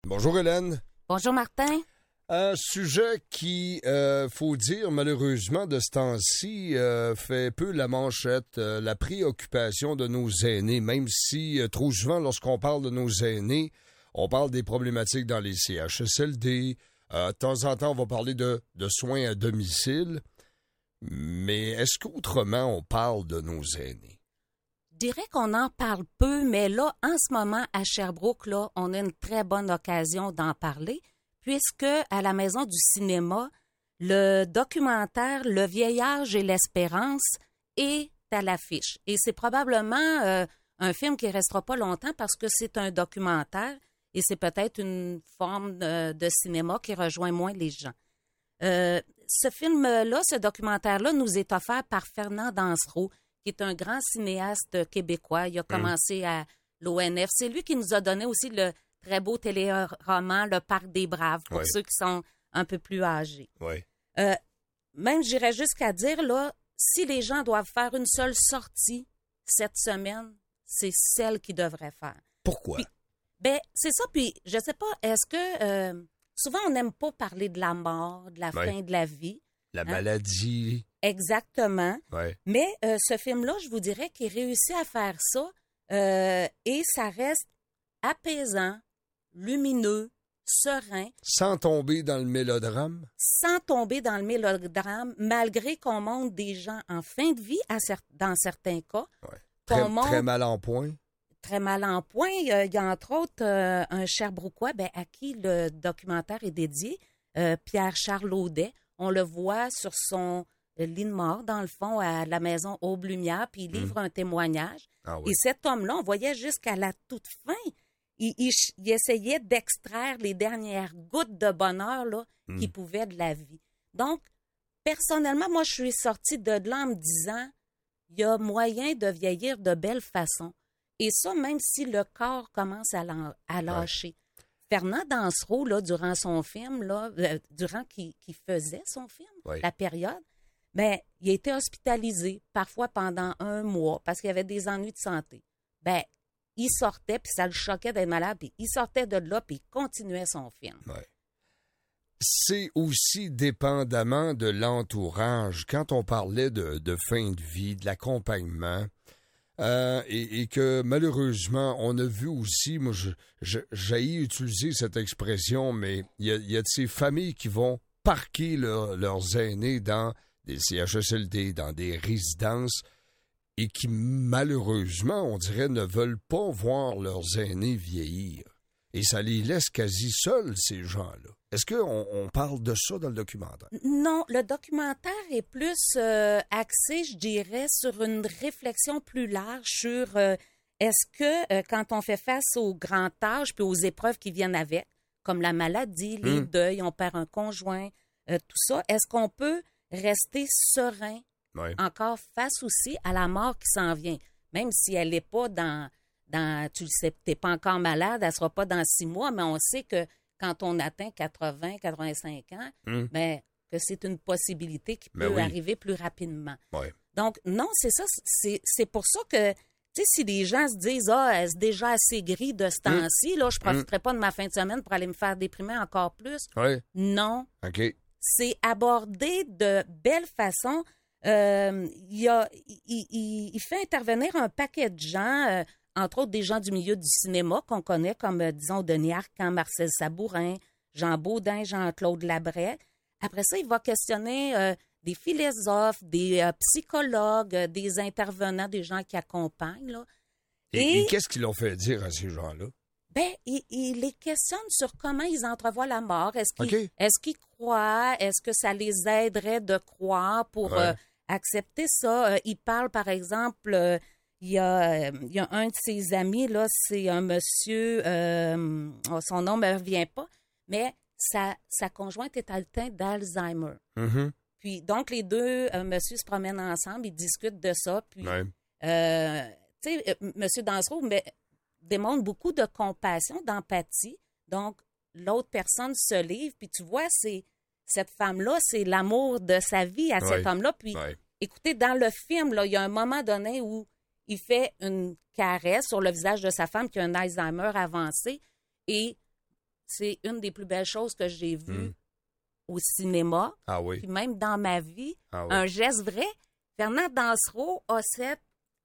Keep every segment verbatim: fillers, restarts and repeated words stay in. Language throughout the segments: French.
Bonjour Hélène. Bonjour Martin. Un sujet qui, euh, faut dire, malheureusement, de ce temps-ci, euh, fait peu la manchette, euh, la préoccupation de nos aînés, même si euh, trop souvent, lorsqu'on parle de nos aînés, on parle des problématiques dans les C H S L D. Euh, de temps en temps, on va parler de, de soins à domicile. Mais est-ce qu'autrement, on parle de nos aînés? Je dirais qu'on en parle peu, mais là, en ce moment, à Sherbrooke, là, on a une très bonne occasion d'en parler, puisque à la Maison du cinéma, le documentaire Le vieillage et l'espérance est à l'affiche. Et c'est probablement euh, un film qui ne restera pas longtemps parce que c'est un documentaire et c'est peut-être une forme de, de cinéma qui rejoint moins les gens. Euh, ce film-là, ce documentaire-là, nous est offert par Fernand Dansereau, qui est un grand cinéaste québécois. Il a commencé mmh. à l'O N F. C'est lui qui nous a donné aussi le très beau téléroman Le Parc des Braves, pour oui. ceux qui sont un peu plus âgés. Oui. Euh, même, j'irais jusqu'à dire, là, si les gens doivent faire une seule sortie cette semaine, c'est celle qu'ils devraient faire. Pourquoi? Puis, ben, c'est ça, puis je sais pas, est-ce que... Euh, souvent, on n'aime pas parler de la mort, de la oui. fin de la vie. La hein? maladie. Exactement. Ouais. Mais euh, ce film-là, je vous dirais qu'il réussit à faire ça euh, et ça reste apaisant, lumineux, serein. Sans tomber dans le mélodrame? Sans tomber dans le mélodrame, malgré qu'on montre des gens en fin de vie, à cer- dans certains cas. Ouais. Très, montre, très mal en point. Très mal en point. Il y a, il y a entre autres euh, un Sherbrookois ben, à qui le documentaire est dédié, euh, Pierre-Charles Audet. On le voit sur son lit de mort, dans le fond, à la maison Aube-Lumière, puis il livre mmh. un témoignage. Ah oui. Et cet homme-là, on voyait jusqu'à la toute fin, il, il, il essayait d'extraire les dernières gouttes de bonheur là, mmh. qu'il pouvait de la vie. Donc, personnellement, moi, je suis sortie de là en me disant, il y a moyen de vieillir de belle façon. Et ça, même si le corps commence à, à lâcher. Ouais. Fernand Dansereau, là, durant son film, là, euh, durant qu'il, qu'il faisait son film, oui. la période, ben, il a été hospitalisé, parfois pendant un mois, parce qu'il y avait des ennuis de santé. Ben, il sortait, puis ça le choquait d'être malade, puis il sortait de là, puis il continuait son film. Ouais. C'est aussi dépendamment de l'entourage. Quand on parlait de, de fin de vie, de l'accompagnement, Euh, et, et que malheureusement, on a vu aussi, moi, je, je, j'ai utilisé cette expression, mais il y a, y a de ces familles qui vont parquer leur, leurs aînés dans des C H S L D, dans des résidences, et qui malheureusement, on dirait, ne veulent pas voir leurs aînés vieillir. Et ça les laisse quasi seuls, ces gens-là. Est-ce qu'on on parle de ça dans le documentaire? Non, le documentaire est plus euh, axé, je dirais, sur une réflexion plus large sur euh, est-ce que euh, quand on fait face aux grands âges puis aux épreuves qui viennent avec, comme la maladie, les mmh. deuils, on perd un conjoint, euh, tout ça, est-ce qu'on peut rester serein oui. encore face aussi à la mort qui s'en vient, même si elle n'est pas dans... Dans, tu le sais, t'es pas encore malade, elle sera pas dans six mois, mais on sait que quand on atteint quatre-vingts, quatre-vingt-cinq ans, mmh. ben, que c'est une possibilité qui peut oui. arriver plus rapidement. Oui. Donc, non, c'est ça, c'est, c'est pour ça que, tu sais, si les gens se disent, ah, est-ce déjà assez gris de ce temps-ci, mmh. là, je profiterai mmh. pas de ma fin de semaine pour aller me faire déprimer encore plus. Oui. Non. OK. C'est abordé de belle façon. Euh, il, a, il, il, il fait intervenir un paquet de gens, euh, entre autres des gens du milieu du cinéma qu'on connaît comme, euh, disons, Denis Arcand, Marcel Sabourin, Jean Baudin, Jean-Claude Labret. Après ça, il va questionner euh, des philosophes, des euh, psychologues, euh, des intervenants, des gens qui accompagnent. Là. Et, et, et qu'est-ce qu'ils l'ont fait dire à ces gens-là? Ben, il, il les questionne sur comment ils entrevoient la mort. Est-ce qu'ils, okay. est-ce qu'ils croient? Est-ce que ça les aiderait de croire pour ouais. euh, accepter ça? Euh, il parle, par exemple... Euh, Il y, a, il y a un de ses amis, là, c'est un monsieur, euh, son nom ne me revient pas, mais sa, sa conjointe est atteinte d'Alzheimer. Mm-hmm. Puis, donc, les deux euh, monsieur se promènent ensemble, ils discutent de ça. Puis, ouais. euh, tu sais, euh, monsieur Dansereau mais, démontre beaucoup de compassion, d'empathie. Donc, l'autre personne se livre, puis tu vois, c'est cette femme-là, c'est l'amour de sa vie à ouais. cet homme-là. Puis, ouais. écoutez, dans le film, là, il y a un moment donné où il fait une caresse sur le visage de sa femme qui a un Alzheimer avancé et c'est une des plus belles choses que j'ai vues Mm. au cinéma. Ah oui. Puis même dans ma vie, Ah oui. un geste vrai. Fernand Dansereau a cette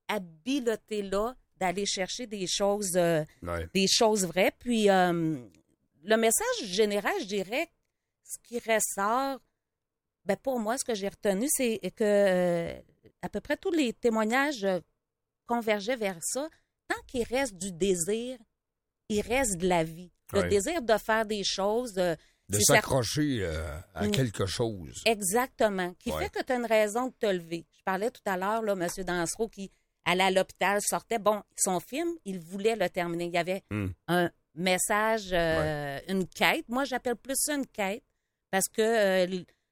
habileté-là d'aller chercher des choses, euh, Ouais. des choses vraies. Puis euh, le message général, je dirais, ce qui ressort, ben pour moi, ce que j'ai retenu, c'est que euh, à peu près tous les témoignages euh, convergeaient vers ça. Tant qu'il reste du désir, il reste de la vie. Le Ouais. désir de faire des choses. euh, De c'est s'accrocher euh, à Mm. quelque chose. Exactement. Qui Ouais. fait que tu as une raison de te lever. Je parlais tout à l'heure, là, M. Dansereau, qui allait à l'hôpital, sortait. Bon, son film, il voulait le terminer. Il y avait Mm. un message, euh, une quête. Moi, j'appelle plus ça une quête parce que euh,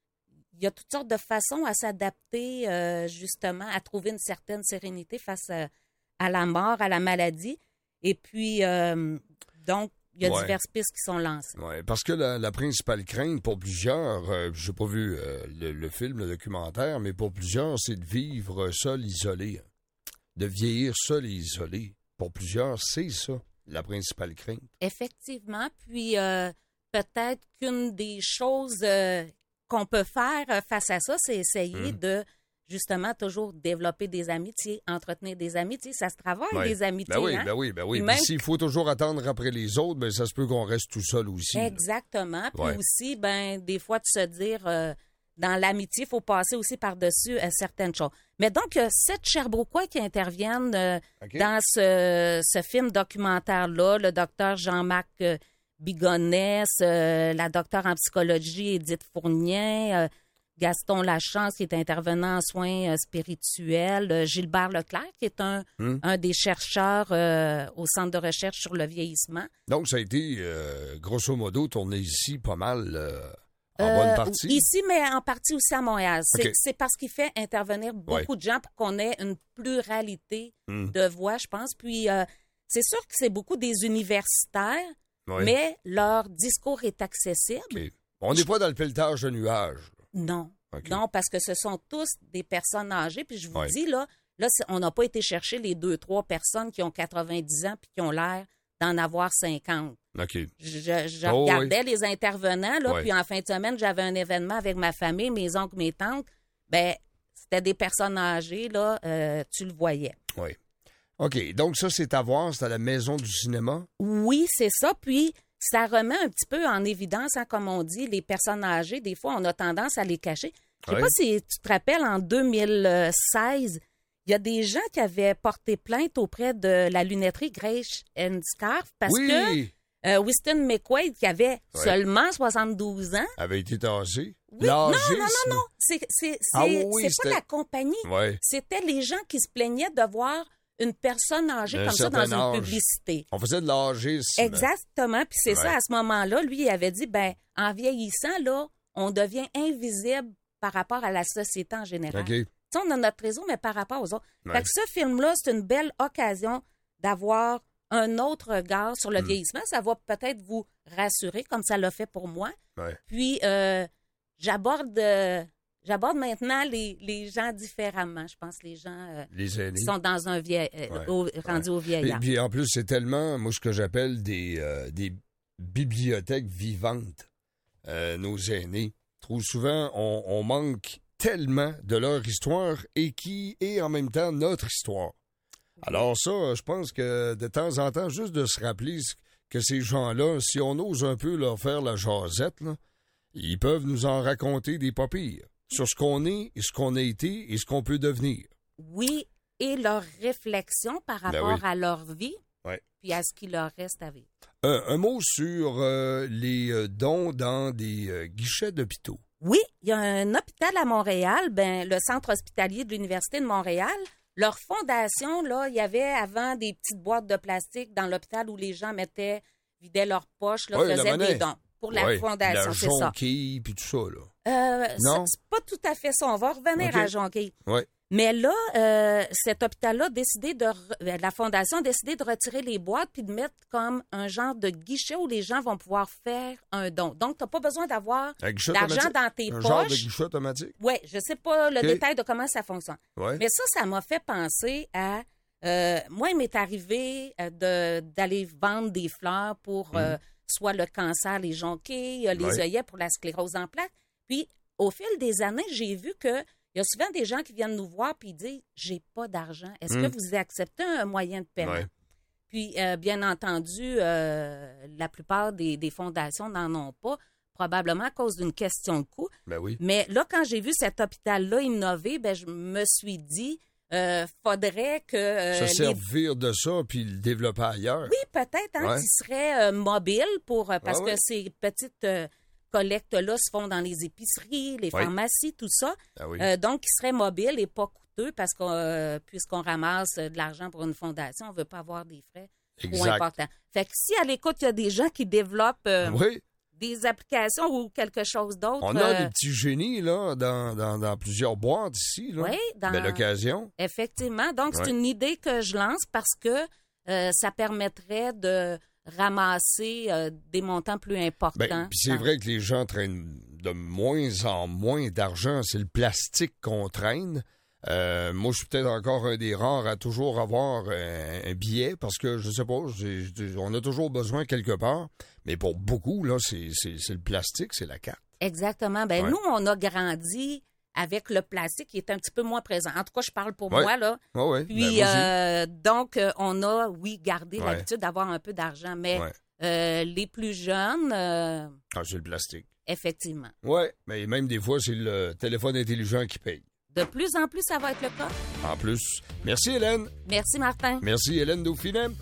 il y a toutes sortes de façons à s'adapter, euh, justement, à trouver une certaine sérénité face à, à la mort, à la maladie. Et puis, euh, donc, il y a Ouais. diverses pistes qui sont lancées. Ouais, parce que la, la principale crainte pour plusieurs, euh, j'ai pas vu euh, le, le film, le documentaire, mais pour plusieurs, c'est de vivre seul, isolé. De vieillir seul et isolé. Pour plusieurs, c'est ça, la principale crainte. Effectivement. Puis, euh, peut-être qu'une des choses euh, qu'on peut faire euh, face à ça, c'est essayer Mm. de, justement, toujours développer des amitiés, entretenir des amitiés. Ça se travaille, Ouais. des amitiés. Ben oui, hein? ben oui, ben oui. Puis Puis même- s'il faut toujours attendre après les autres, ben ça se peut qu'on reste tout seul aussi. là. Exactement. Puis Ouais. aussi, ben, des fois, de se dire, euh, dans l'amitié, il faut passer aussi par-dessus euh, certaines choses. Mais donc, euh, sept Sherbrookeois qui interviennent euh, OK? dans ce, ce film documentaire-là, le docteur Jean-Marc euh, Bigonès, euh, la docteure en psychologie Édith Fournien, euh, Gaston Lachance qui est intervenant en soins euh, spirituels, euh, Gilbert Leclerc qui est un, Hmm. un des chercheurs euh, au Centre de recherche sur le vieillissement. Donc, ça a été, euh, grosso modo, tourné ici pas mal euh, en Euh, bonne partie. Ici, mais en partie aussi à Montréal. C'est OK. c'est parce qu'il fait intervenir beaucoup de gens pour qu'on ait une pluralité Hmm. de voix, je pense. Puis, euh, c'est sûr que c'est beaucoup des universitaires, Ouais. mais leur discours est accessible. OK. On n'est pas dans le pelletage de nuages. Non. OK. Non, parce que ce sont tous des personnes âgées. Puis je vous Ouais. dis, là, là c'est- on n'a pas été chercher les deux, trois personnes qui ont quatre-vingt-dix ans puis qui ont l'air d'en avoir cinquante. OK. Je, je- je Oh, regardais les intervenants, là, Ouais. puis en fin de semaine, j'avais un événement avec ma famille, mes oncles, mes tantes. Ben, c'était des personnes âgées, là, euh, tu le voyais. Oui. OK. Donc, ça, c'est à voir. C'est à la Maison du cinéma. Oui, c'est ça. Puis, ça remet un petit peu en évidence, hein, comme on dit, les personnes âgées. Des fois, on a tendance à les cacher. Je sais Ouais. pas si tu te rappelles, en deux mille seize, il y a des gens qui avaient porté plainte auprès de la lunetterie Grace and Scarf parce oui! que euh, Winston McQuaid, qui avait Ouais. seulement soixante-douze ans, Avait été tassé. oui, non, non, non, non, L'âgisme. non, c'est c'est- c'est- Ah oui, c'est c'était- pas la compagnie, Ouais. c'était les gens qui se plaignaient de voir une personne âgée D'un comme ça dans certain une âge. publicité. On faisait de l'âgisme. Exactement. Puis c'est Ouais. ça, à ce moment-là, lui, il avait dit, ben, en vieillissant, là, on devient invisible par rapport à la société en général. OK. Tu sais, on a notre réseau, mais par rapport aux autres. Ouais. Fait que ce film-là, c'est une belle occasion d'avoir un autre regard sur le Mm. vieillissement. Ça va peut-être vous rassurer, comme ça l'a fait pour moi. Ouais. Puis, euh, j'aborde euh, j'aborde maintenant les, les gens différemment. Je pense les gens euh, Les aînés. qui sont dans un vieil... euh, Ouais. au- rendus au Et vieillard. puis en plus, c'est tellement, moi, ce que j'appelle des, euh, des bibliothèques vivantes, euh, nos aînés. Trop souvent, on, on manque tellement de leur histoire et qui est en même temps notre histoire. Alors ça, je pense que de temps en temps, juste de se rappeler que ces gens-là, si on ose un peu leur faire la jasette, là, ils peuvent nous en raconter des pas pires sur ce qu'on est, et ce qu'on a été et ce qu'on peut devenir. Oui, et leur réflexion par Ben rapport oui. à leur vie, Ouais. puis à ce qui leur reste à vivre. Euh, un mot sur euh, les euh, dons dans des euh, guichets d'hôpitaux. Oui, il y a un hôpital à Montréal, ben, le centre hospitalier de l'Université de Montréal. Leur fondation, là, il y avait avant des petites boîtes de plastique dans l'hôpital où les gens mettaient, vidaient leurs poches, là, Ouais, la faisaient monnaie. des dons pour la Ouais, fondation, la c'est ça. jonquille, puis tout ça, là. Euh, Non? c'est c'est pas tout à fait ça. On va revenir OK. à Jonquille. Ouais. Mais là, euh, cet hôpital-là a décidé de... re- euh, la fondation a décidé de retirer les boîtes puis de mettre comme un genre de guichet où les gens vont pouvoir faire un don. Donc, tu n'as pas besoin d'avoir Un guichet d'argent automatique? dans tes Un genre de poches. guichet automatique? Oui, je sais pas le OK. détail de comment ça fonctionne. Ouais. Mais ça, ça m'a fait penser à... euh, moi, il m'est arrivé euh, de- d'aller vendre des fleurs pour Mhm. euh, soit le cancer, les jonquilles, les Ouais. œillets pour la sclérose en plaques. Puis, au fil des années, j'ai vu que il y a souvent des gens qui viennent nous voir puis ils disent « J'ai pas d'argent. Est-ce Mm. que vous acceptez un moyen de paiement? Ouais. » Puis, euh, bien entendu, euh, la plupart des, des fondations n'en ont pas, probablement à cause d'une question de coût. Ben oui. Mais là, quand j'ai vu cet hôpital-là innover, ben, je me suis dit, euh, faudrait que... euh, Se les- servir de ça puis le développer ailleurs. Oui, peut-être, hein, Ouais. qui serait euh, mobile pour... euh, parce Ah que oui. ces petites euh, collectes-là se font dans les épiceries, les Oui. pharmacies, tout ça. Ah oui. Euh, donc, qui serait mobile et pas coûteux parce que euh, puisqu'on ramasse euh, de l'argent pour une fondation, on ne veut pas avoir des frais trop Exact. importants. Fait que si à l'écoute, il y a des gens qui développent euh, Oui. des applications ou quelque chose d'autre... On a euh, des petits génies là, dans, dans, dans plusieurs boîtes ici. Là. Oui, dans... Belle occasion. Effectivement. Donc, c'est Ouais. une idée que je lance parce que euh, ça permettrait de ramasser euh, des montants plus importants. Ben, puis c'est Dans- vrai que les gens traînent de moins en moins d'argent. C'est le plastique qu'on traîne. Euh, moi, je suis peut-être encore un des rares à toujours avoir un, un billet parce que, je sais pas, j'ai- j'ai- on a toujours besoin quelque part. Mais pour beaucoup, là, c'est c'est- c'est le plastique, c'est la carte. Exactement. Ben Ouais. nous, on a grandi avec le plastique qui est un petit peu moins présent. En tout cas, je parle pour Ouais. moi, là. Ah ouais, Puis, ben, moi aussi. euh, donc, euh, on a, oui, gardé Ouais. l'habitude d'avoir un peu d'argent. Mais Ouais. euh, les plus jeunes, euh, Ah, c'est le plastique. effectivement. Oui, mais même des fois, c'est le téléphone intelligent qui paye. De plus en plus, ça va être le cas. En plus. Merci, Hélène. Merci, Martin. Merci, Hélène Dauphinet.